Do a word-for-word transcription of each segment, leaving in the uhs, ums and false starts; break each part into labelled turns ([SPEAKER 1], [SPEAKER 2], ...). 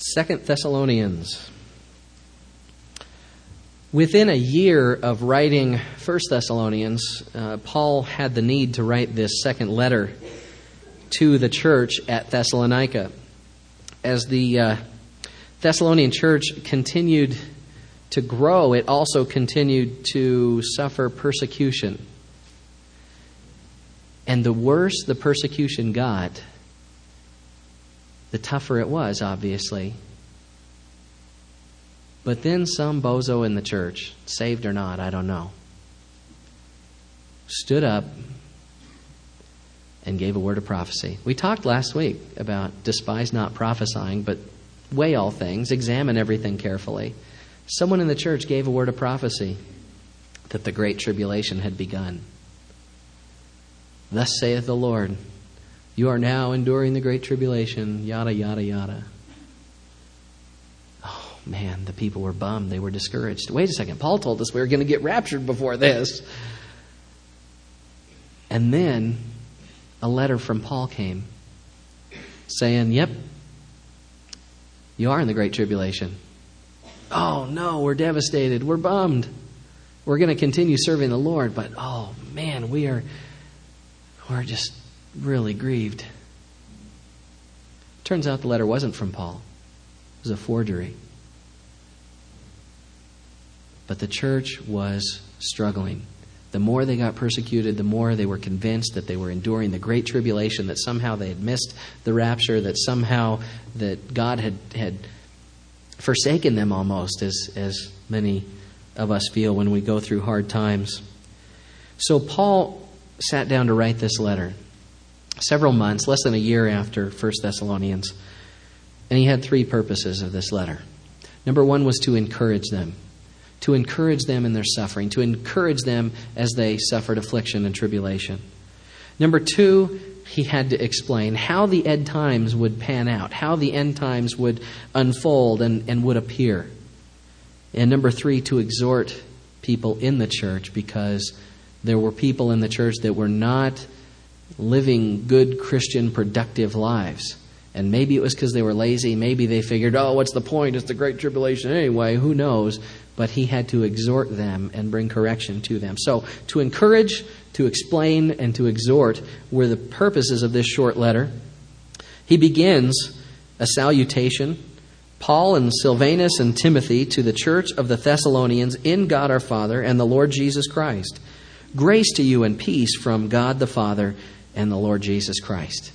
[SPEAKER 1] Second Thessalonians. Within a year of writing First Thessalonians, uh, Paul had the need to write this second letter to the church at Thessalonica. As the uh, Thessalonian church continued to grow, it also continued to suffer persecution. And the worse the persecution got, the tougher it was, obviously. But then some bozo in the church, saved or not, I don't know, stood up and gave a word of prophecy. We talked last week about despise not prophesying, but weigh all things, examine everything carefully. Someone in the church gave a word of prophecy that the great tribulation had begun. Thus saith the Lord, you are now enduring the great tribulation, yada, yada, yada. Oh, man, the people were bummed. They were discouraged. Wait a second, Paul told us we were going to get raptured before this. And then a letter from Paul came saying, yep, you are in the great tribulation. Oh, no, we're devastated. We're bummed. We're going to continue serving the Lord, but, oh, man, we are we're just really grieved. Turns out the letter wasn't from Paul. It was a forgery. But the church was struggling. The more they got persecuted, the more they were convinced that they were enduring the great tribulation, that somehow they had missed the rapture, that somehow that God had, had forsaken them almost, as, as many of us feel when we go through hard times. So Paul sat down to write this letter several months, less than a year after First Thessalonians. And he had three purposes of this letter. Number one was to encourage them. To encourage them in their suffering. To encourage them as they suffered affliction and tribulation. Number two, he had to explain how the end times would pan out. How the end times would unfold and, and would appear. And number three, to exhort people in the church, because there were people in the church that were not living good Christian productive lives. And maybe it was because they were lazy. Maybe they figured, oh, what's the point? It's the great tribulation anyway. Who knows? But he had to exhort them and bring correction to them. So to encourage, to explain, and to exhort were the purposes of this short letter. He begins a salutation. Paul and Silvanus and Timothy to the church of the Thessalonians in God our Father and the Lord Jesus Christ. Grace to you and peace from God the Father and the Lord Jesus Christ.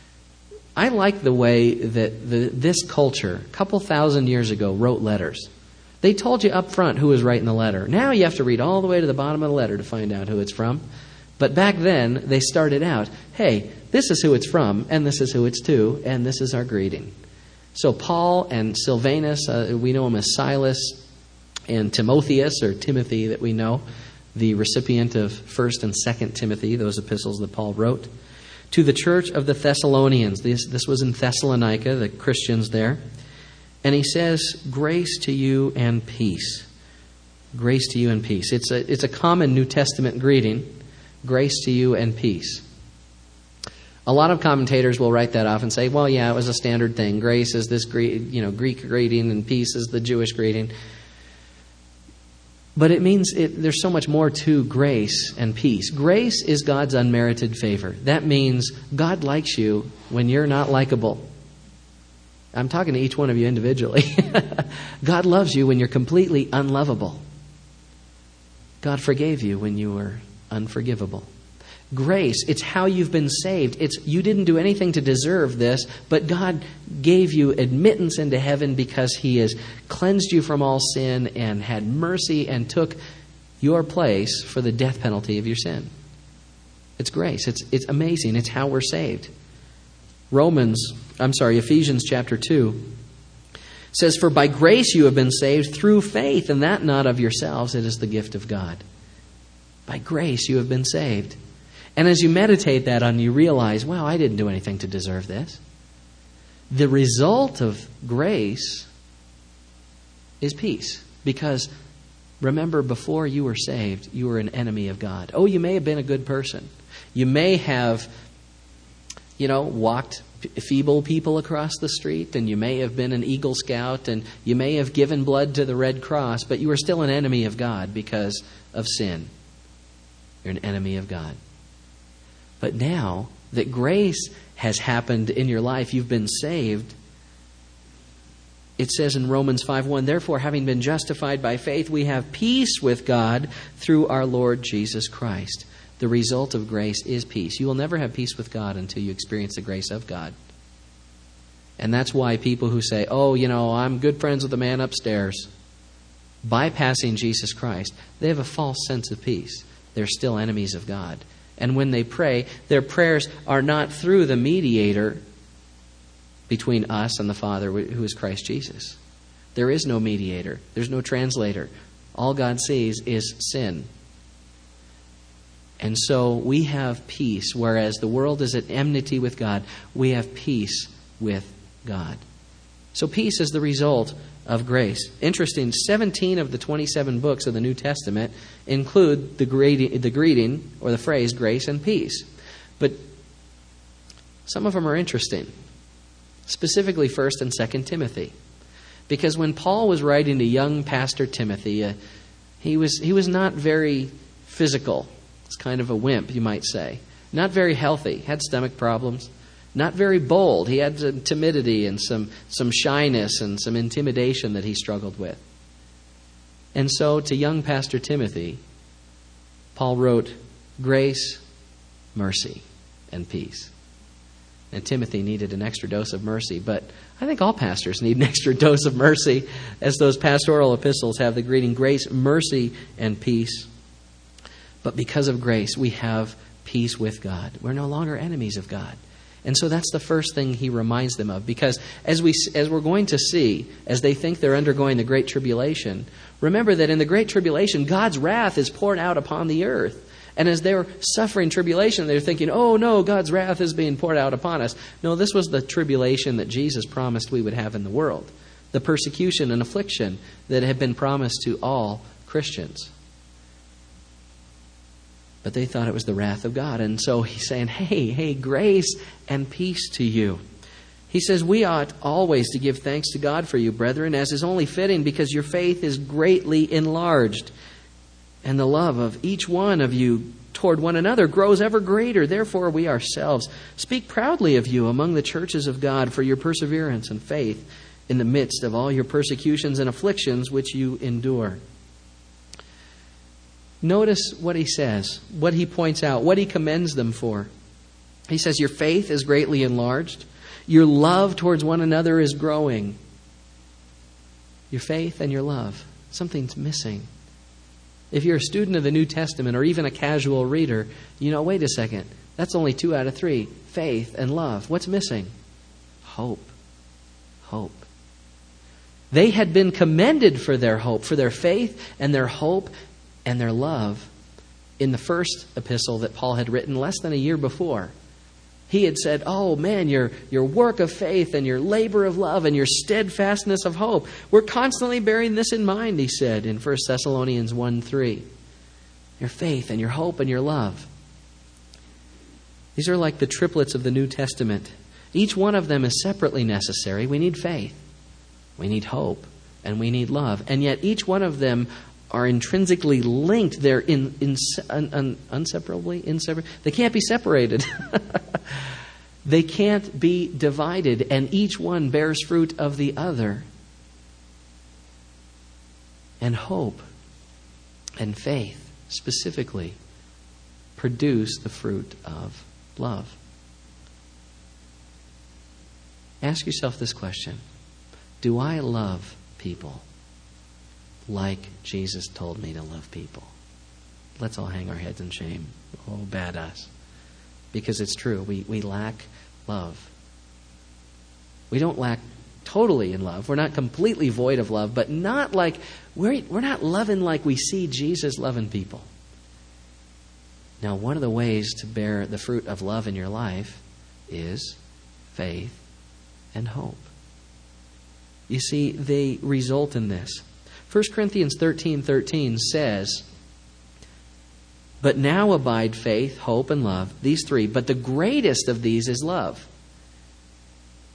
[SPEAKER 1] I like the way that the, this culture, a couple thousand years ago, wrote letters. They told you up front who was writing the letter. Now you have to read all the way to the bottom of the letter to find out who it's from. But back then, they started out, hey, this is who it's from, and this is who it's to, and this is our greeting. So Paul and Silvanus, uh, we know him as Silas, and Timotheus, or Timothy that we know, the recipient of First and Second Timothy, those epistles that Paul wrote. To the church of the Thessalonians. This, this was in Thessalonica, the Christians there. And he says, grace to you and peace. Grace to you and peace. It's a, it's a common New Testament greeting. Grace to you and peace. A lot of commentators will write that off and say, well, yeah, it was a standard thing. Grace is this you know, Greek greeting and peace is the Jewish greeting. But it means it, there's so much more to grace and peace. Grace is God's unmerited favor. That means God likes you when you're not likable. I'm talking to each one of you individually. God loves you when you're completely unlovable. God forgave you when you were unforgivable. Grace, it's how you've been saved. It's you didn't do anything to deserve this, but God gave you admittance into heaven because He has cleansed you from all sin and had mercy and took your place for the death penalty of your sin. It's grace. It's it's amazing. It's how we're saved. Romans, I'm sorry, Ephesians chapter two says, "For by grace you have been saved through faith, and that not of yourselves, it is the gift of God." By grace you have been saved. And as you meditate that on, you realize, wow, I didn't do anything to deserve this. The result of grace is peace. Because remember, before you were saved, you were an enemy of God. Oh, you may have been a good person. You may have, you know, walked feeble people across the street, and you may have been an Eagle Scout, and you may have given blood to the Red Cross, but you are still an enemy of God because of sin. You're an enemy of God. But now that grace has happened in your life, you've been saved, it says in Romans five one, therefore, having been justified by faith, we have peace with God through our Lord Jesus Christ. The result of grace is peace. You will never have peace with God until you experience the grace of God. And that's why people who say, oh, you know, I'm good friends with the man upstairs, bypassing Jesus Christ, they have a false sense of peace. They're still enemies of God. And when they pray, their prayers are not through the mediator between us and the Father, who is Christ Jesus. There is no mediator. There's no translator. All God sees is sin. And so we have peace, whereas the world is at enmity with God. We have peace with God. So peace is the result of grace. Interesting, seventeen of the twenty-seven books of the New Testament include the greeting, the greeting or the phrase grace and peace. But some of them are interesting, specifically First and Second Timothy. Because when Paul was writing to young pastor Timothy, uh, he was he was not very physical. It's kind of a wimp, you might say. Not very healthy. Had stomach problems. Not very bold. He had some timidity and some, some shyness and some intimidation that he struggled with. And so to young pastor Timothy, Paul wrote, grace, mercy, and peace. And Timothy needed an extra dose of mercy, but I think all pastors need an extra dose of mercy, as those pastoral epistles have the greeting, grace, mercy, and peace. But because of grace, we have peace with God. We're no longer enemies of God. And so that's the first thing he reminds them of. Because as, we, as we're going to see, as they think they're undergoing the Great Tribulation, remember that in the Great Tribulation, God's wrath is poured out upon the earth. And as they're suffering tribulation, they're thinking, oh no, God's wrath is being poured out upon us. No, this was the tribulation that Jesus promised we would have in the world. The persecution and affliction that had been promised to all Christians. But they thought it was the wrath of God. And so he's saying, hey, hey, grace and peace to you. He says, we ought always to give thanks to God for you, brethren, as is only fitting, because your faith is greatly enlarged. And the love of each one of you toward one another grows ever greater. Therefore, we ourselves speak proudly of you among the churches of God for your perseverance and faith in the midst of all your persecutions and afflictions which you endure. Notice what he says, what he points out, what he commends them for. He says, your faith is greatly enlarged. Your love towards one another is growing. Your faith and your love. Something's missing. If you're a student of the New Testament or even a casual reader, you know, wait a second. That's only two out of three. Faith and love. What's missing? Hope. Hope. They had been commended for their hope, for their faith and their hope and their love in the first epistle that Paul had written less than a year before. He had said, oh man, your, your work of faith and your labor of love and your steadfastness of hope. We're constantly bearing this in mind, he said in First Thessalonians one three. Your faith and your hope and your love. These are like the triplets of the New Testament. Each one of them is separately necessary. We need faith, we need hope, and we need love. And yet each one of them are intrinsically linked. They're in, in, un, un, inseparably, inseparably. They can't be separated. They can't be divided, and each one bears fruit of the other. And hope and faith, specifically, produce the fruit of love. Ask yourself this question. Do I love people like Jesus told me to love people? Let's all hang our heads in shame. Oh, bad us. Because it's true. We, we lack love. We don't lack totally in love. We're not completely void of love, but not like, we're, we're not loving like we see Jesus loving people. Now, one of the ways to bear the fruit of love in your life is faith and hope. You see, they result in this. First Corinthians thirteen thirteen says, but now abide faith, hope, and love, these three. But the greatest of these is love.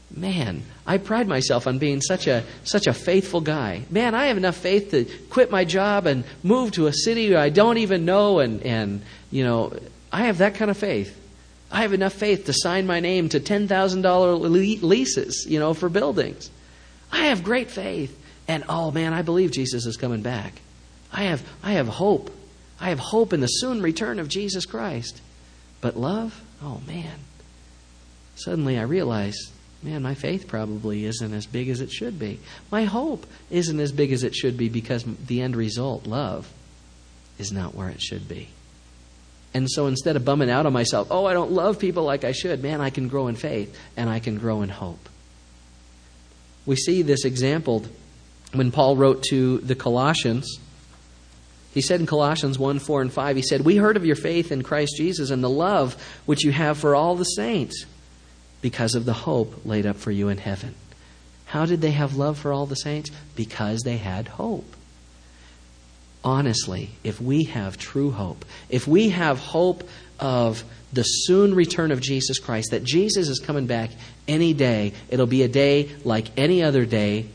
[SPEAKER 1] man, I pride myself on being such a such a faithful guy. Man, I have enough faith to quit my job and move to a city I don't even know, and, and you know, I have that kind of faith. I have enough faith to sign my name to ten thousand dollars leases, you know, for buildings. I have great faith. And oh man, I believe Jesus is coming back. I have I have hope. I have hope in the soon return of Jesus Christ. But love? Oh man. Suddenly I realize, man, my faith probably isn't as big as it should be. My hope isn't as big as it should be because the end result, love, is not where it should be. And so instead of bumming out on myself, oh, I don't love people like I should, man, I can grow in faith and I can grow in hope. We see this example when Paul wrote to the Colossians. He said in Colossians one, four, and five, he said, "We heard of your faith in Christ Jesus and the love which you have for all the saints because of the hope laid up for you in heaven." How did they have love for all the saints? Because they had hope. Honestly, if we have true hope, if we have hope of the soon return of Jesus Christ, that Jesus is coming back any day, it'll be a day like any other day,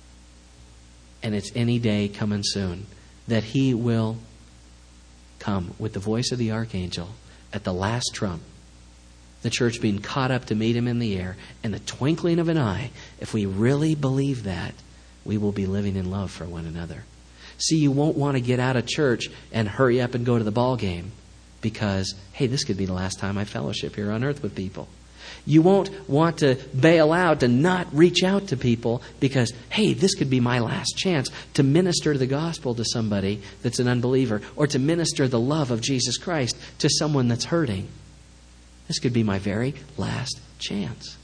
[SPEAKER 1] and it's any day coming soon, that He will come with the voice of the archangel at the last trump, the church being caught up to meet Him in the air in the twinkling of an eye. If we really believe that, we will be living in love for one another. See, you won't want to get out of church and hurry up and go to the ball game because, hey, this could be the last time I fellowship here on earth with people. You won't want to bail out and not reach out to people because, hey, this could be my last chance to minister the gospel to somebody that's an unbeliever or to minister the love of Jesus Christ to someone that's hurting. This could be my very last chance.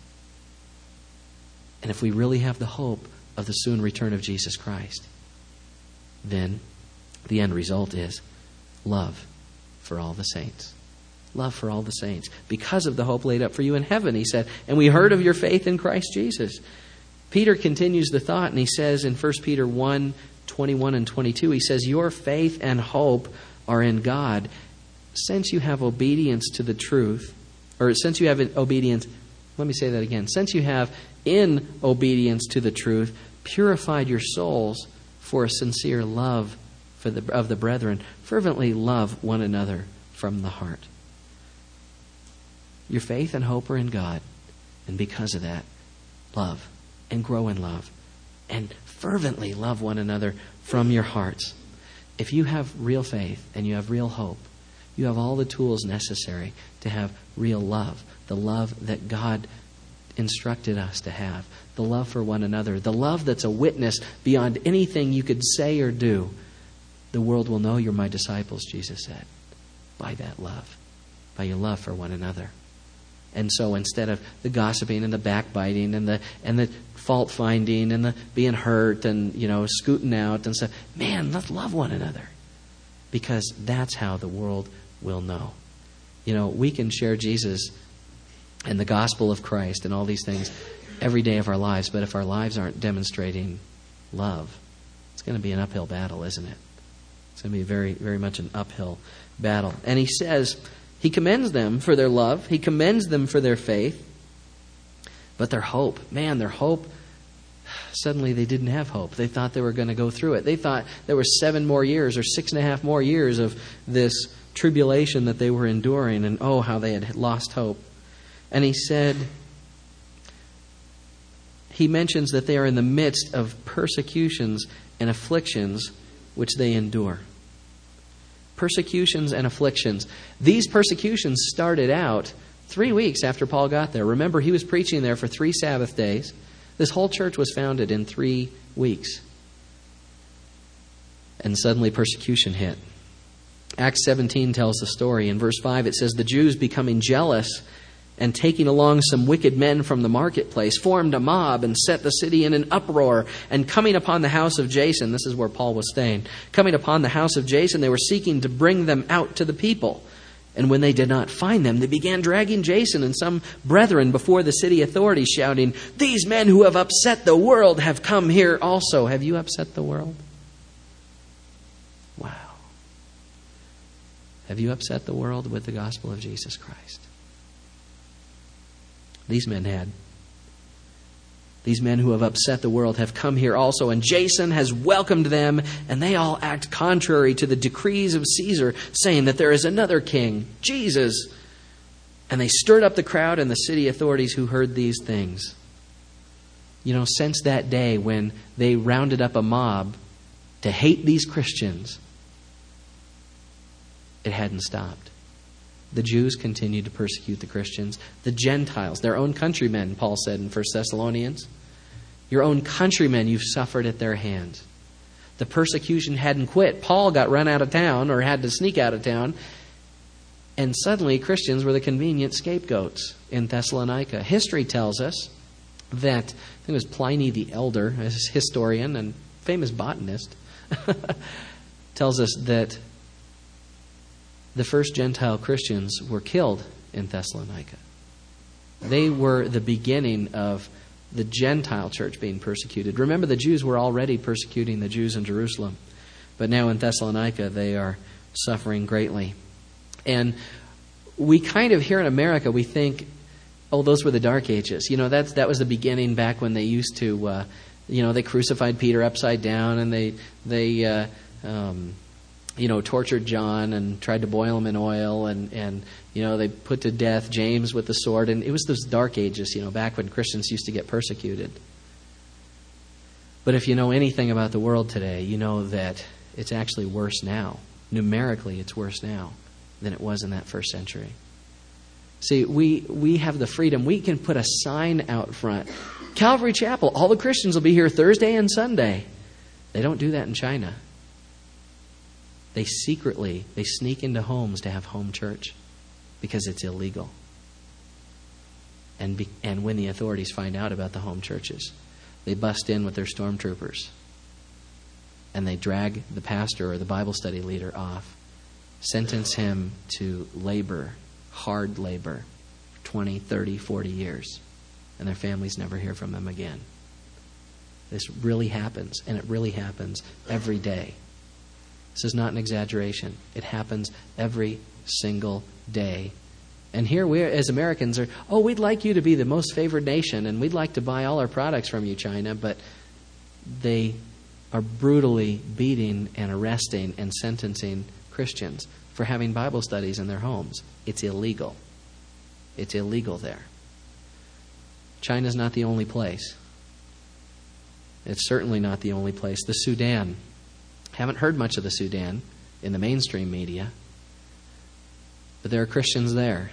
[SPEAKER 1] And if we really have the hope of the soon return of Jesus Christ, then the end result is love for all the saints. Love for all the saints. Because of the hope laid up for you in heaven, he said, and we heard of your faith in Christ Jesus. Peter continues the thought, and he says in First Peter one, twenty-one and twenty-two, he says, your faith and hope are in God. Since you have obedience to the truth, or since you have obedience, let me say that again. Since you have in obedience to the truth purified your souls for a sincere love for the, of the brethren, fervently love one another from the heart. Your faith and hope are in God, and because of that, love and grow in love and fervently love one another from your hearts. If you have real faith and you have real hope, you have all the tools necessary to have real love, the love that God instructed us to have, the love for one another, the love that's a witness beyond anything you could say or do. The world will know you're my disciples, Jesus said, by that love, by your love for one another. And so instead of the gossiping and the backbiting and the and the fault finding and the being hurt and, you know, scooting out and stuff, man, let's love one another. Because that's how the world will know. You know, we can share Jesus and the gospel of Christ and all these things every day of our lives, but if our lives aren't demonstrating love, it's going to be an uphill battle, isn't it? It's going to be very, very much an uphill battle. And he says, he commends them for their love. He commends them for their faith. But their hope, man, their hope, suddenly they didn't have hope. They thought they were going to go through it. They thought there were seven more years or six and a half more years of this tribulation that they were enduring. And oh, how they had lost hope. And he said, he mentions that they are in the midst of persecutions and afflictions which they endure. Persecutions and afflictions. These persecutions started out three weeks after Paul got there. Remember, he was preaching there for three Sabbath days. This whole church was founded in three weeks. And suddenly persecution hit. Acts seventeen tells the story. In verse five it says, the Jews becoming jealous and taking along some wicked men from the marketplace, formed a mob and set the city in an uproar. And coming upon the house of Jason, this is where Paul was staying, coming upon the house of Jason, they were seeking to bring them out to the people. And when they did not find them, they began dragging Jason and some brethren before the city authorities, shouting, these men who have upset the world have come here also. Have you upset the world? Wow. Have you upset the world with the gospel of Jesus Christ? These men had. These men who have upset the world have come here also, and Jason has welcomed them, and they all act contrary to the decrees of Caesar, saying that there is another king, Jesus. And they stirred up the crowd and the city authorities who heard these things. You know, since that day when they rounded up a mob to hate these Christians, it hadn't stopped. The Jews continued to persecute the Christians. The Gentiles, their own countrymen, Paul said in First Thessalonians, your own countrymen you've suffered at their hands. The persecution hadn't quit. Paul got run out of town or had to sneak out of town. And suddenly Christians were the convenient scapegoats in Thessalonica. History tells us that, I think it was Pliny the Elder, a historian and famous botanist, tells us that the first Gentile Christians were killed in Thessalonica. They were the beginning of the Gentile church being persecuted. Remember, the Jews were already persecuting the Jews in Jerusalem. But now in Thessalonica, they are suffering greatly. And we kind of, here in America, we think, oh, those were the Dark Ages. You know, that's, that was the beginning back when they used to, uh, you know, they crucified Peter upside down and they, they uh, um, you know, tortured John and tried to boil him in oil and, and, you know, they put to death James with the sword. And it was those Dark Ages, you know, back when Christians used to get persecuted. But if you know anything about the world today, you know that it's actually worse now. Numerically, it's worse now than it was in that first century. See, we, we have the freedom. We can put a sign out front. Calvary Chapel, all the Christians will be here Thursday and Sunday. They don't do that in China. They secretly, they sneak into homes to have home church because it's illegal. And, be, and when the authorities find out about the home churches, they bust in with their stormtroopers and they drag the pastor or the Bible study leader off, sentence him to labor, hard labor, for twenty, thirty, forty years, and their families never hear from them again. This really happens, and it really happens every day. This is not an exaggeration. It happens every single day. And here we, as Americans, are, oh, we'd like you to be the most favored nation, and we'd like to buy all our products from you, China, but they are brutally beating and arresting and sentencing Christians for having Bible studies in their homes. It's illegal. It's illegal there. China's not the only place. It's certainly not the only place. The Sudan. Haven't heard much of the Sudan in the mainstream media, but there are Christians there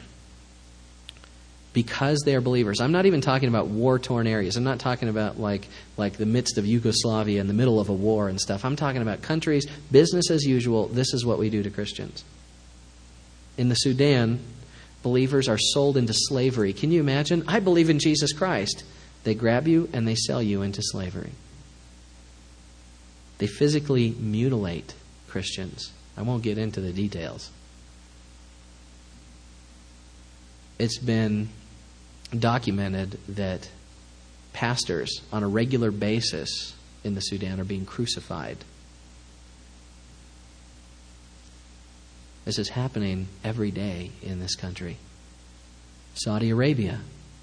[SPEAKER 1] because they are believers. I'm not even talking about war-torn areas. I'm not talking about like like the midst of Yugoslavia in the middle of a war and stuff. I'm talking about countries, business as usual. This is what we do to Christians. In the Sudan, believers are sold into slavery. Can you imagine? I believe in Jesus Christ. They grab you and they sell you into slavery. They physically mutilate Christians. I won't get into the details. It's been documented that pastors on a regular basis in the Sudan are being crucified. This is happening every day in this country. Saudi Arabia.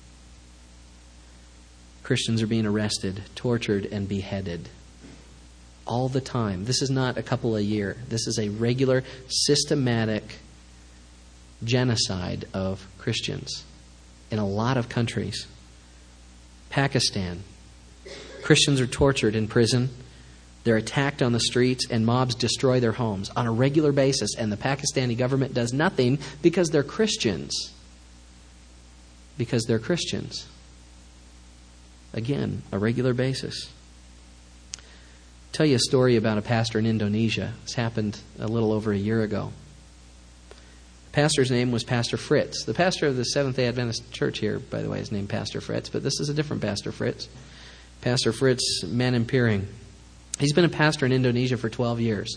[SPEAKER 1] Christians are being arrested, tortured, and beheaded all the time. This is not a couple a year. This is a regular, systematic genocide of Christians in a lot of countries. Pakistan. Christians are tortured in prison. They're attacked on the streets, and mobs destroy their homes on a regular basis, and the Pakistani government does nothing because they're Christians. Because they're Christians. Again, a regular basis. I'll tell you a story about a pastor in Indonesia. This happened a little over a year ago. The pastor's name was Pastor Fritz. The pastor of the Seventh-day Adventist Church here, by the way, is named Pastor Fritz, but this is a different Pastor Fritz. Pastor Fritz Manimpiring. He's been a pastor in Indonesia for twelve years.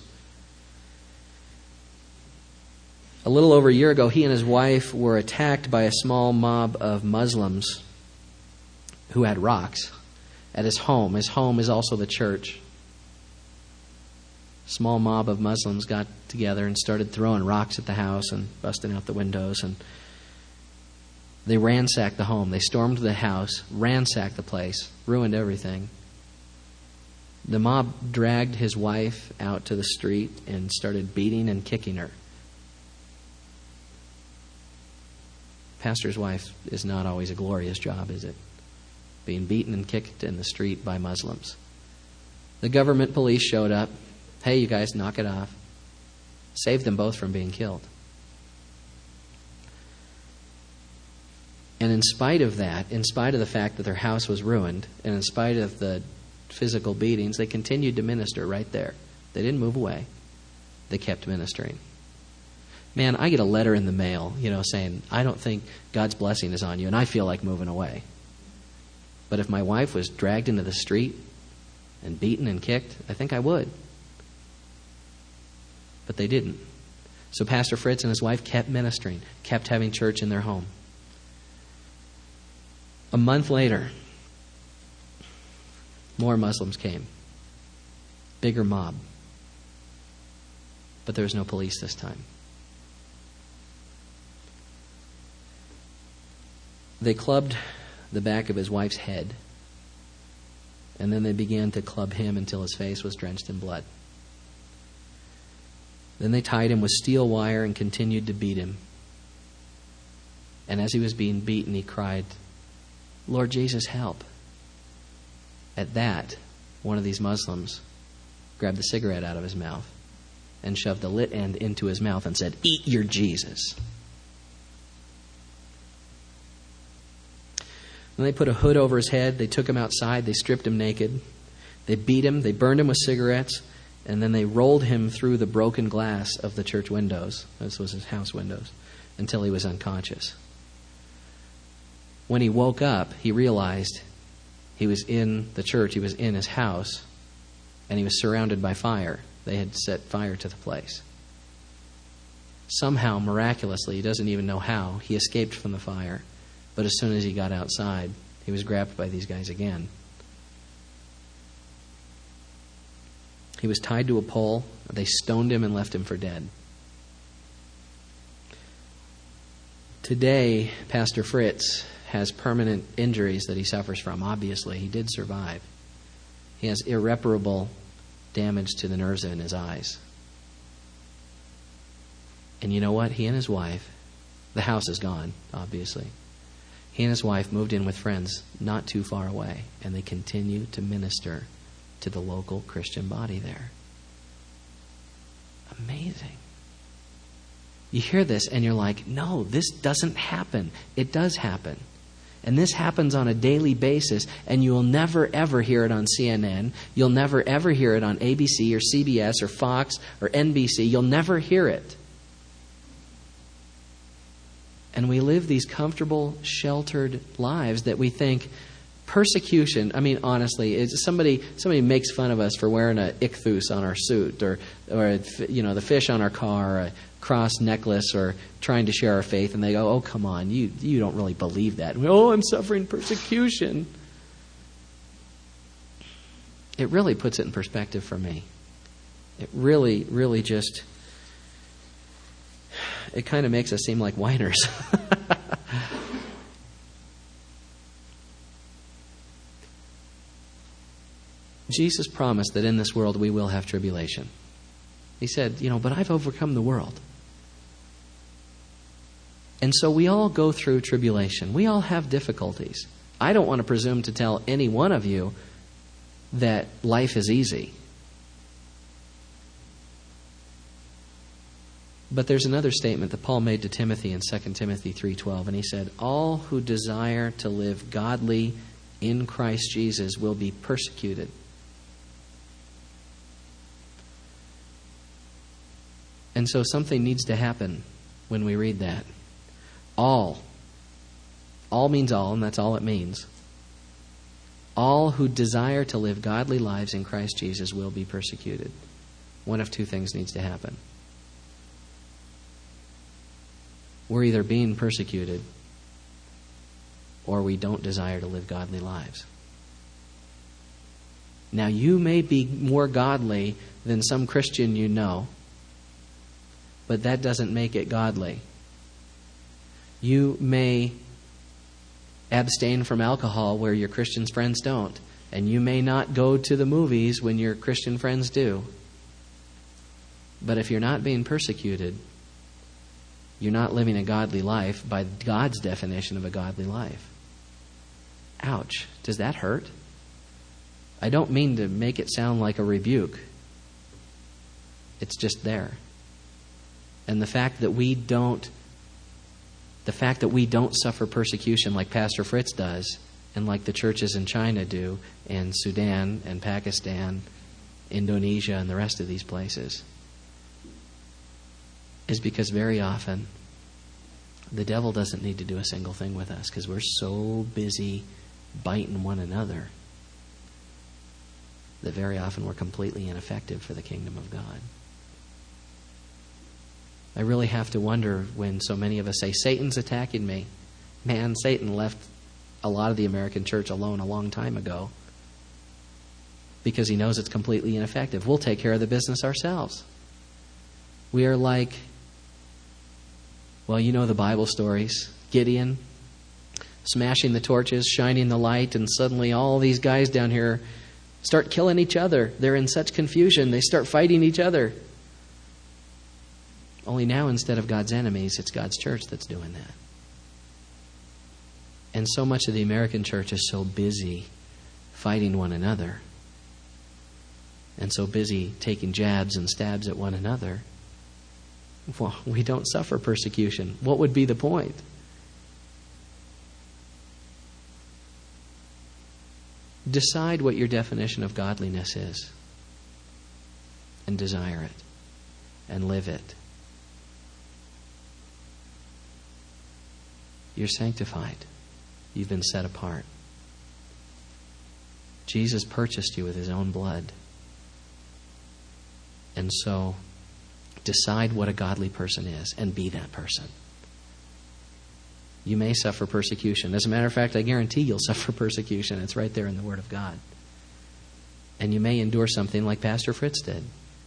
[SPEAKER 1] A little over a year ago, he and his wife were attacked by a small mob of Muslims who had rocks at his home. His home is also the church. A small mob of Muslims got together and started throwing rocks at the house and busting out the windows. And They ransacked the home. They stormed the house, ransacked the place, ruined everything. The mob dragged his wife out to the street and started beating and kicking her. Pastor's wife is not always a glorious job, is it? Being beaten and kicked in the street by Muslims. The government police showed up. Hey, you guys, knock it off. Saved them both from being killed. And in spite of that, in spite of the fact that their house was ruined, and in spite of the physical beatings, they continued to minister right there. They didn't move away. They kept ministering. Man, I get a letter in the mail, you know, saying, I don't think God's blessing is on you, and I feel like moving away. But if my wife was dragged into the street and beaten and kicked, I think I would. But they didn't. So Pastor Fritz and his wife kept ministering, kept having church in their home. A month later, more Muslims came. Bigger mob. But there was no police this time. They clubbed the back of his wife's head, and then they began to club him until his face was drenched in blood. Then they tied him with steel wire and continued to beat him. And as he was being beaten, he cried, Lord Jesus, help. At that, one of these Muslims grabbed the cigarette out of his mouth and shoved the lit end into his mouth and said, eat your Jesus. Then they put a hood over his head. They took him outside. They stripped him naked. They beat him. They burned him with cigarettes. And then they rolled him through the broken glass of the church windows. This was his house windows. Until he was unconscious. When he woke up, he realized he was in the church. He was in his house. And he was surrounded by fire. They had set fire to the place. Somehow, miraculously, he doesn't even know how, he escaped from the fire. But as soon as he got outside, he was grabbed by these guys again. He was tied to a pole. They stoned him and left him for dead. Today, Pastor Fritz has permanent injuries that he suffers from. Obviously, he did survive. He has irreparable damage to the nerves in his eyes. And you know what? He and his wife, the house is gone, obviously. He and his wife moved in with friends not too far away, and they continue to minister to the local Christian body there. Amazing. You hear this and you're like, no, this doesn't happen. It does happen. And this happens on a daily basis, and you will never, ever hear it on C N N. You'll never, ever hear it on A B C or C B S or Fox or N B C. You'll never hear it. And we live these comfortable, sheltered lives that we think persecution, I mean, honestly, it's somebody somebody makes fun of us for wearing a ichthus on our suit, or, or you know, the fish on our car, or a cross necklace, or trying to share our faith, and they go, oh, come on, you, you don't really believe that. And we, oh, I'm suffering persecution. It really puts it in perspective for me. It really, really just... It kind of makes us seem like whiners. Jesus promised that in this world we will have tribulation. He said, you know, but I've overcome the world. And so we all go through tribulation. We all have difficulties. I don't want to presume to tell any one of you that life is easy. But there's another statement that Paul made to Timothy in Second Timothy three twelve, and he said, all who desire to live godly in Christ Jesus will be persecuted. And so something needs to happen when we read that. All. All means all, and that's all it means. All who desire to live godly lives in Christ Jesus will be persecuted. One of two things needs to happen. We're either being persecuted or we don't desire to live godly lives. Now, you may be more godly than some Christian you know, but that doesn't make it godly. You may abstain from alcohol where your Christian friends don't. And you may not go to the movies when your Christian friends do. But if you're not being persecuted, you're not living a godly life by God's definition of a godly life. Ouch. Does that hurt? I don't mean to make it sound like a rebuke. It's just there. And the fact that we don't the fact that we don't suffer persecution like Pastor Fritz does, and like the churches in China do, and Sudan and Pakistan, Indonesia, and the rest of these places, is because very often the devil doesn't need to do a single thing with us because we're so busy biting one another that very often we're completely ineffective for the kingdom of God. I really have to wonder when so many of us say, Satan's attacking me. Man, Satan left a lot of the American church alone a long time ago because he knows it's completely ineffective. We'll take care of the business ourselves. We are like, well, you know the Bible stories. Gideon smashing the torches, shining the light, and suddenly all these guys down here start killing each other. They're in such confusion. They start fighting each other. Only now, instead of God's enemies, it's God's church that's doing that. And so much of the American church is so busy fighting one another and so busy taking jabs and stabs at one another. Well, we don't suffer persecution. What would be the point? Decide what your definition of godliness is and desire it and live it. You're sanctified. You've been set apart. Jesus purchased you with his own blood. And so, decide what a godly person is and be that person. You may suffer persecution. As a matter of fact, I guarantee you'll suffer persecution. It's right there in the Word of God. And you may endure something like Pastor Fritz did.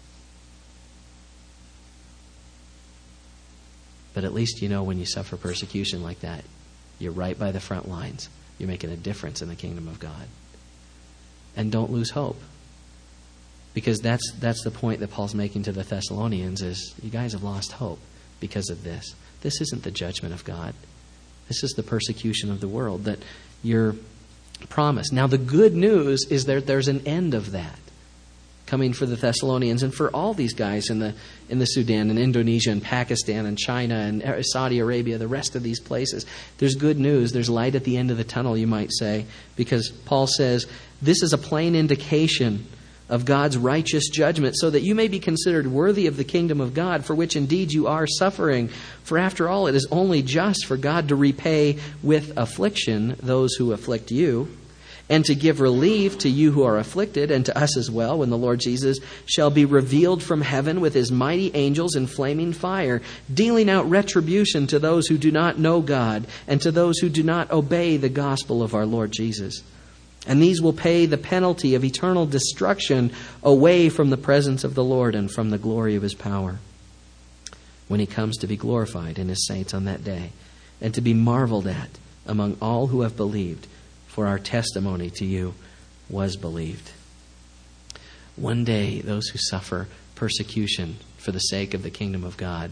[SPEAKER 1] But at least you know when you suffer persecution like that, you're right by the front lines. You're making a difference in the kingdom of God. And don't lose hope. Because that's that's the point that Paul's making to the Thessalonians is, you guys have lost hope because of this. This isn't the judgment of God. This is the persecution of the world that you're promised. Now the good news is that there's an end of that coming for the Thessalonians and for all these guys in the in the Sudan and Indonesia and Pakistan and China and Saudi Arabia, the rest of these places. There's good news. There's light at the end of the tunnel, you might say, because Paul says this is a plain indication of God's righteous judgment, so that you may be considered worthy of the kingdom of God, for which indeed you are suffering. For after all, it is only just for God to repay with affliction those who afflict you, and to give relief to you who are afflicted, and to us as well, when the Lord Jesus shall be revealed from heaven with his mighty angels in flaming fire, dealing out retribution to those who do not know God, and to those who do not obey the gospel of our Lord Jesus. And these will pay the penalty of eternal destruction away from the presence of the Lord and from the glory of his power, when he comes to be glorified in his saints on that day, and to be marveled at among all who have believed, for our testimony to you was believed. One day, those who suffer persecution for the sake of the kingdom of God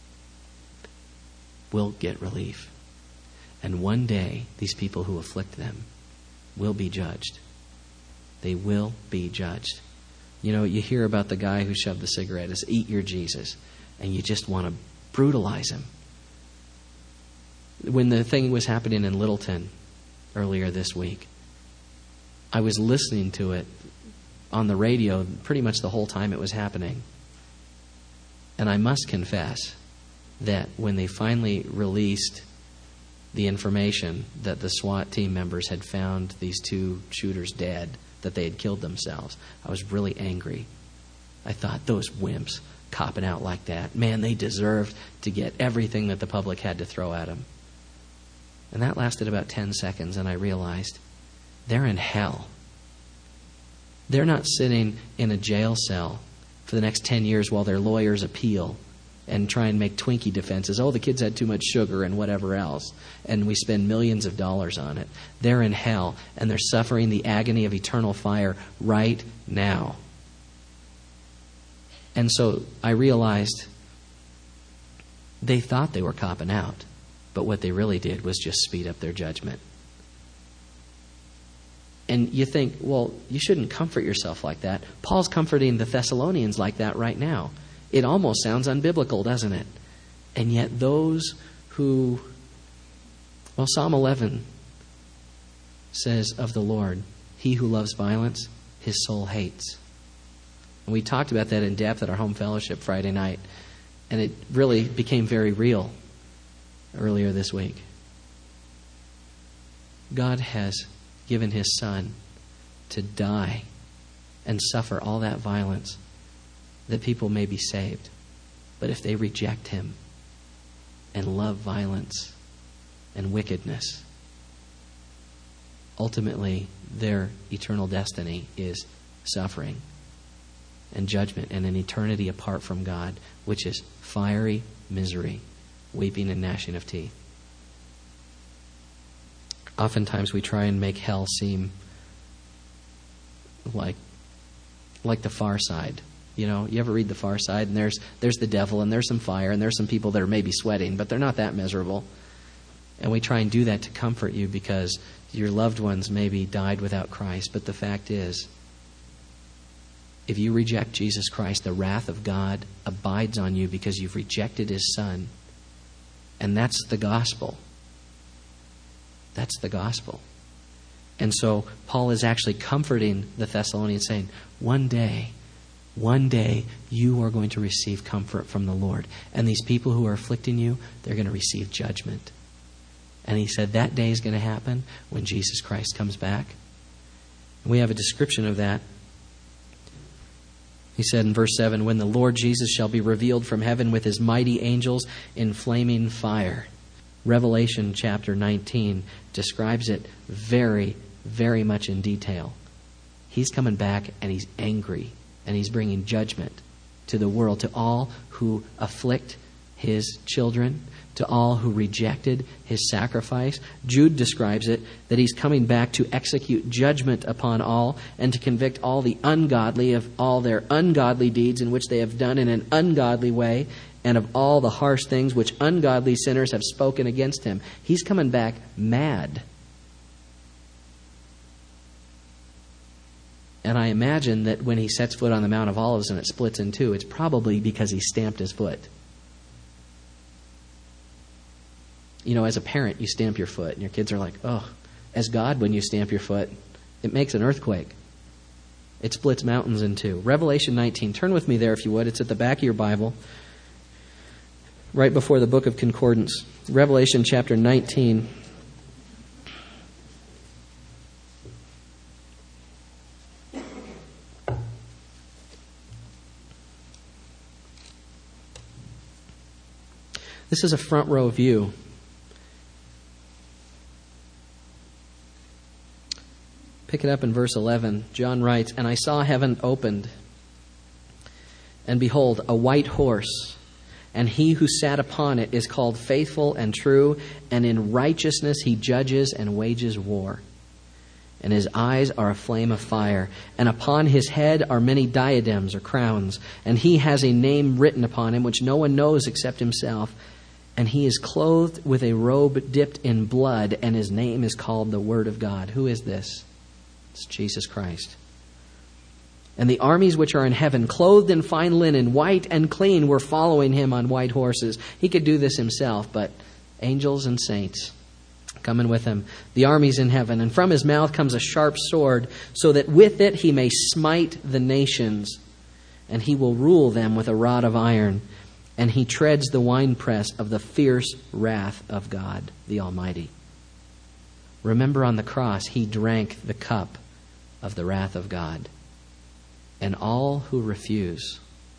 [SPEAKER 1] will get relief. And one day, these people who afflict them will be judged. They will be judged. You know, you hear about the guy who shoved the cigarette as eat your Jesus, and you just want to brutalize him. When the thing was happening in Littleton earlier this week, I was listening to it on the radio pretty much the whole time it was happening. And I must confess that when they finally released the information that the SWAT team members had found these two shooters dead, that they had killed themselves, I was really angry. I thought, those wimps copping out like that, man, they deserved to get everything that the public had to throw at them. And that lasted about ten seconds, and I realized they're in hell. They're not sitting in a jail cell for the next ten years while their lawyers appeal and try and make Twinkie defenses. Oh, the kids had too much sugar and whatever else. And we spend millions of dollars on it. They're in hell, and they're suffering the agony of eternal fire right now. And so I realized they thought they were copping out, but what they really did was just speed up their judgment. And you think, well, you shouldn't comfort yourself like that. Paul's comforting the Thessalonians like that right now. It almost sounds unbiblical, doesn't it? And yet those who, well, Psalm eleven says of the Lord, he who loves violence, his soul hates. And we talked about that in depth at our home fellowship Friday night. And it really became very real earlier this week. God has given his Son to die and suffer all that violence that people may be saved. But if they reject him and love violence and wickedness, ultimately their eternal destiny is suffering and judgment and an eternity apart from God, which is fiery misery, weeping and gnashing of teeth. Oftentimes we try and make hell seem like like the Far Side. You know, you ever read The Far Side, and there's there's the devil, and there's some fire, and there's some people that are maybe sweating, but they're not that miserable. And we try and do that to comfort you because your loved ones maybe died without Christ. But the fact is, if you reject Jesus Christ, the wrath of God abides on you because you've rejected his Son. And that's the gospel. That's the gospel. And so Paul is actually comforting the Thessalonians, saying, one day, one day you are going to receive comfort from the Lord. And these people who are afflicting you, they're going to receive judgment. And he said that day is going to happen when Jesus Christ comes back. And we have a description of that. He said in verse seven, when the Lord Jesus shall be revealed from heaven with his mighty angels in flaming fire. Revelation chapter nineteen describes it very, very much in detail. He's coming back and he's angry and he's bringing judgment to the world, to all who afflict his children, to all who rejected his sacrifice. Jude describes it that he's coming back to execute judgment upon all and to convict all the ungodly of all their ungodly deeds in which they have done in an ungodly way, and of all the harsh things which ungodly sinners have spoken against him. He's coming back mad. And I imagine that when he sets foot on the Mount of Olives and it splits in two, it's probably because he stamped his foot. You know, as a parent, you stamp your foot, and your kids are like, oh. As God, when you stamp your foot, it makes an earthquake. It splits mountains in two. Revelation nineteen. Turn with me there, if you would. It's at the back of your Bible, right before the book of Concordance. Revelation chapter nineteen. This is a front row view. Pick it up in verse eleven. John writes, and I saw heaven opened, and behold, a white horse, and he who sat upon it is called Faithful and True, and in righteousness he judges and wages war. And his eyes are a flame of fire, and upon his head are many diadems or crowns, and he has a name written upon him which no one knows except himself. And he is clothed with a robe dipped in blood, and his name is called the Word of God. Who is this? It's Jesus Christ. And the armies which are in heaven, clothed in fine linen, white and clean, were following him on white horses. He could do this himself, but angels and saints coming with him. The armies in heaven. And from his mouth comes a sharp sword, so that with it he may smite the nations. And he will rule them with a rod of iron. And he treads the winepress of the fierce wrath of God, the Almighty. Remember, on the cross, he drank the cup of the wrath of God. And all who refuse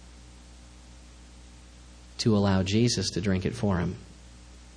[SPEAKER 1] to allow Jesus to drink it for him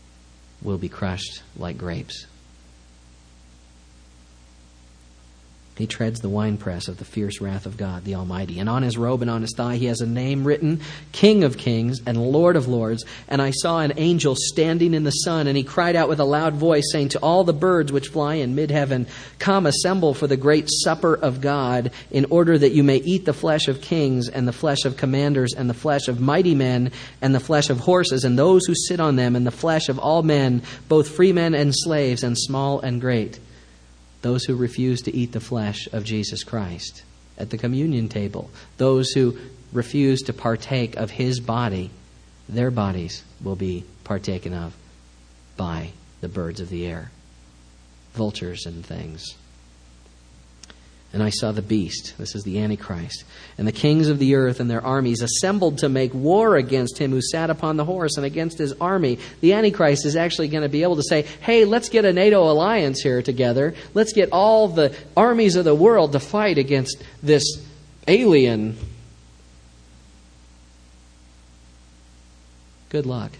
[SPEAKER 1] will be crushed like grapes. He treads the winepress of the fierce wrath of God, the Almighty. And on his robe and on his thigh he has a name written, King of Kings and Lord of Lords. And I saw an angel standing in the sun, and he cried out with a loud voice, saying to all the birds which fly in mid-heaven, Come, assemble for the great supper of God, in order that you may eat the flesh of kings, and the flesh of commanders, and the flesh of mighty men, and the flesh of horses, and those who sit on them, and the flesh of all men, both free men and slaves, and small and great. Those who refuse to eat the flesh of Jesus Christ at the communion table, those who refuse to partake of his body, their bodies will be partaken of by the birds of the air, vultures and things. And I saw the beast, this is the Antichrist, and the kings of the earth and their armies assembled to make war against him who sat upon the horse and against his army. The Antichrist is actually going to be able to say, hey, let's get a NATO alliance here together. Let's get all the armies of the world to fight against this alien. Good luck.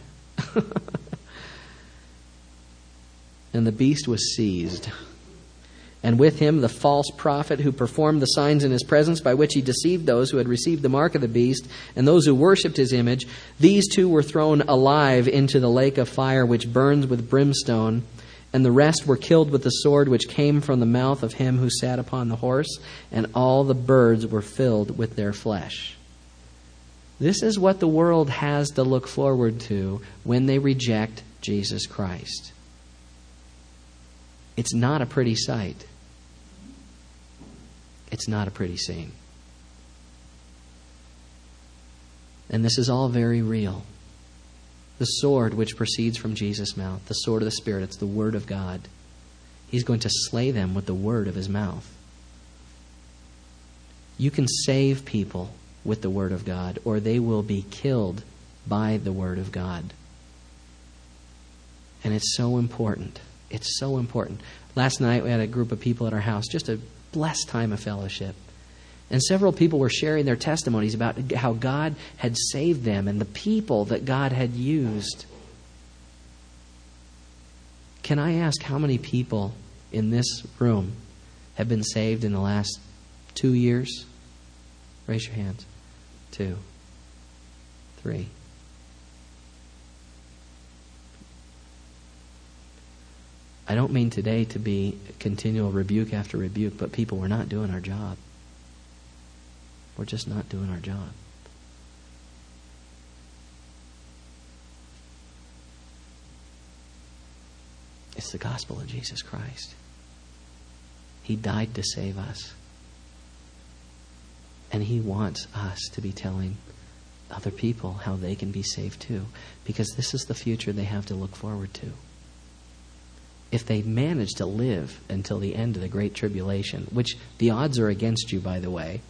[SPEAKER 1] And the beast was seized. And with him the false prophet who performed the signs in his presence by which he deceived those who had received the mark of the beast and those who worshipped his image. These two were thrown alive into the lake of fire which burns with brimstone. And the rest were killed with the sword which came from the mouth of him who sat upon the horse. And all the birds were filled with their flesh. This is what the world has to look forward to when they reject Jesus Christ. It's not a pretty sight. It's not a pretty scene. And this is all very real. The sword which proceeds from Jesus' mouth, the sword of the Spirit, it's the Word of God. He's going to slay them with the word of his mouth. You can save people with the Word of God, or they will be killed by the Word of God. And it's so important. It's so important. Last night we had a group of people at our house, just a blessed time of fellowship. And several people were sharing their testimonies about how God had saved them and the people that God had used. Can I ask how many people in this room have been saved in the last two years? Raise your hands. Two. Three. I don't mean today to be continual rebuke after rebuke, but people, we're not doing our job. We're just not doing our job. It's the gospel of Jesus Christ. He died to save us. And He wants us to be telling other people how they can be saved too, because this is the future they have to look forward to. If they manage to live until the end of the Great Tribulation, which the odds are against you, by the way,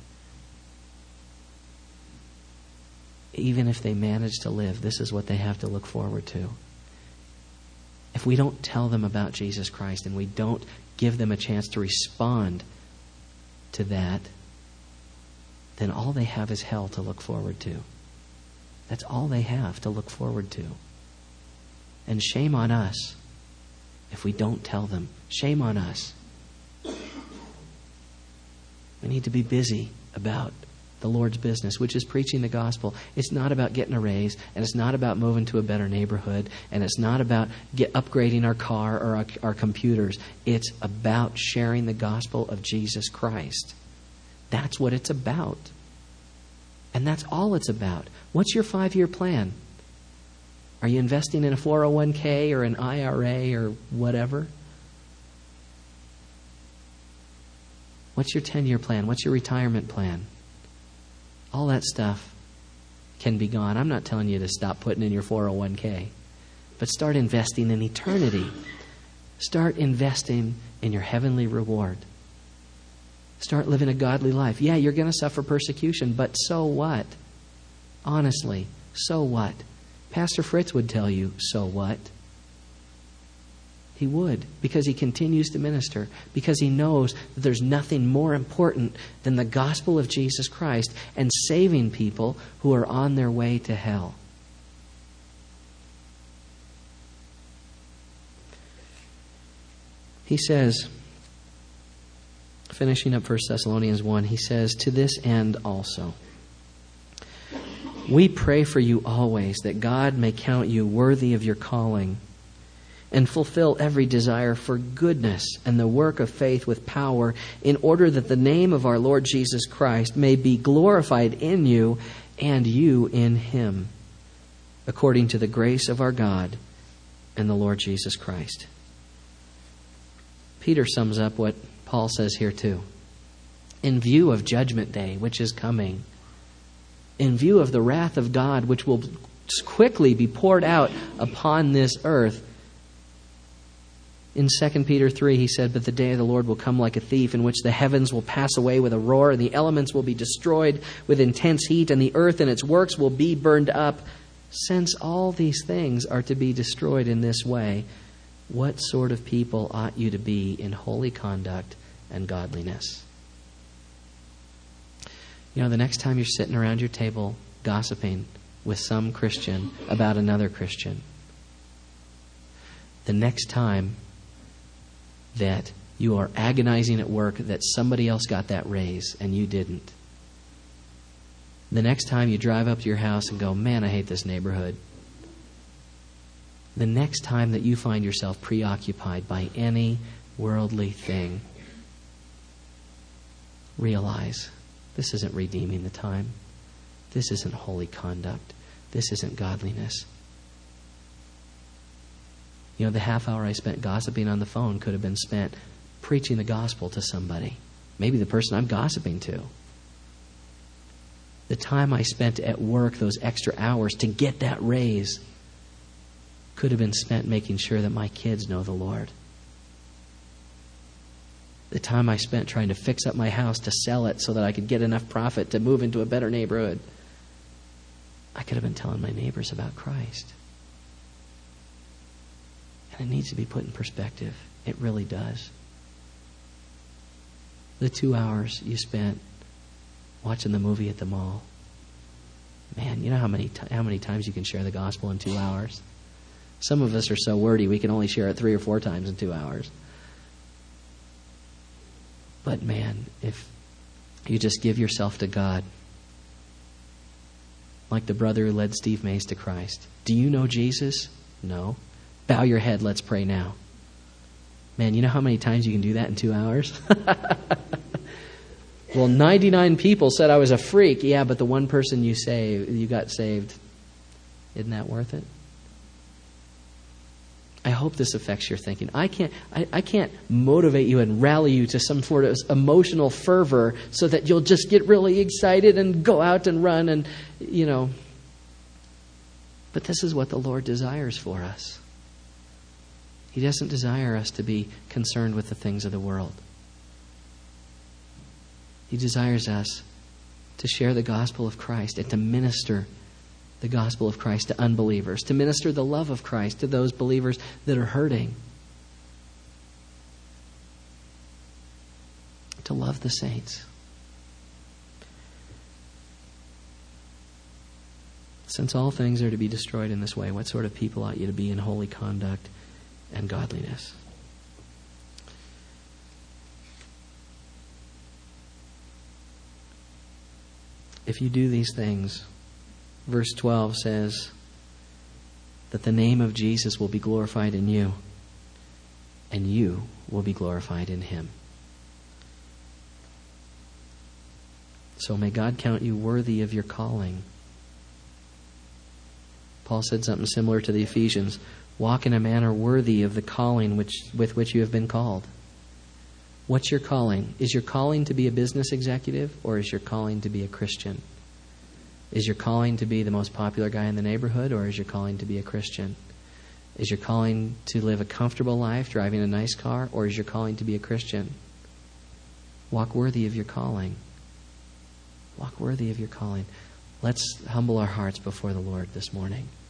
[SPEAKER 1] even if they manage to live, this is what they have to look forward to. If we don't tell them about Jesus Christ and we don't give them a chance to respond to that, then all they have is hell to look forward to. That's all they have to look forward to. And shame on us if we don't tell them. Shame on us. We need to be busy about the Lord's business, which is preaching the gospel. It's not about getting a raise, and it's not about moving to a better neighborhood, and it's not about get, upgrading our car or our, our computers. It's about sharing the gospel of Jesus Christ. That's what it's about. And that's all it's about. What's your five-year plan? Are you investing in a four oh one k or an I R A or whatever? What's your ten-year plan? What's your retirement plan? All that stuff can be gone. I'm not telling you to stop putting in your four oh one k, but start investing in eternity. Start investing in your heavenly reward. Start living a godly life. Yeah, you're going to suffer persecution, but so what? Honestly, so what? Pastor Fritz would tell you, so what? He would, because he continues to minister, because he knows that there's nothing more important than the gospel of Jesus Christ and saving people who are on their way to hell. He says, finishing up First Thessalonians one, he says, "To this end also, we pray for you always, that God may count you worthy of your calling and fulfill every desire for goodness and the work of faith with power, in order that the name of our Lord Jesus Christ may be glorified in you and you in him, according to the grace of our God and the Lord Jesus Christ." Peter sums up what Paul says here too. In view of Judgment Day, which is coming, in view of the wrath of God, which will quickly be poured out upon this earth, in Second Peter three, he said, "But the day of the Lord will come like a thief, in which the heavens will pass away with a roar, and the elements will be destroyed with intense heat, and the earth and its works will be burned up. Since all these things are to be destroyed in this way, what sort of people ought you to be in holy conduct and godliness?" You know, the next time you're sitting around your table gossiping with some Christian about another Christian, the next time that you are agonizing at work that somebody else got that raise and you didn't, the next time you drive up to your house and go, "Man, I hate this neighborhood," the next time that you find yourself preoccupied by any worldly thing, realize this isn't redeeming the time. This isn't holy conduct. This isn't godliness. You know, the half hour I spent gossiping on the phone could have been spent preaching the gospel to somebody. Maybe the person I'm gossiping to. The time I spent at work, those extra hours to get that raise, could have been spent making sure that my kids know the Lord. The time I spent trying to fix up my house to sell it so that I could get enough profit to move into a better neighborhood, I could have been telling my neighbors about Christ. And it needs to be put in perspective. It really does. The two hours you spent watching the movie at the mall. Man, you know how many t- how many times you can share the gospel in two hours? Some of us are so wordy we can only share it three or four times in two hours. But man, if you just give yourself to God, like the brother who led Steve Mays to Christ. Do you know Jesus? No. Bow your head, let's pray now. Man, you know how many times you can do that in two hours? Well, ninety-nine people said I was a freak. Yeah, but the one person you saved, you got saved, isn't that worth it? I hope this affects your thinking. I can't, I, I can't motivate you and rally you to some sort of emotional fervor so that you'll just get really excited and go out and run and, you know. But this is what the Lord desires for us. He doesn't desire us to be concerned with the things of the world. He desires us to share the gospel of Christ and to minister the gospel of Christ to unbelievers, to minister the love of Christ to those believers that are hurting, to love the saints. Since all things are to be destroyed in this way, what sort of people ought you to be in holy conduct and godliness? If you do these things, verse twelve says that the name of Jesus will be glorified in you, and you will be glorified in him. So may God count you worthy of your calling. Paul said something similar to the Ephesians. Walk in a manner worthy of the calling which with which you have been called. What's your calling? Is your calling to be a business executive, or is your calling to be a Christian? Is your calling to be the most popular guy in the neighborhood, or is your calling to be a Christian? Is your calling to live a comfortable life, driving a nice car, or is your calling to be a Christian? Walk worthy of your calling. Walk worthy of your calling. Let's humble our hearts before the Lord this morning.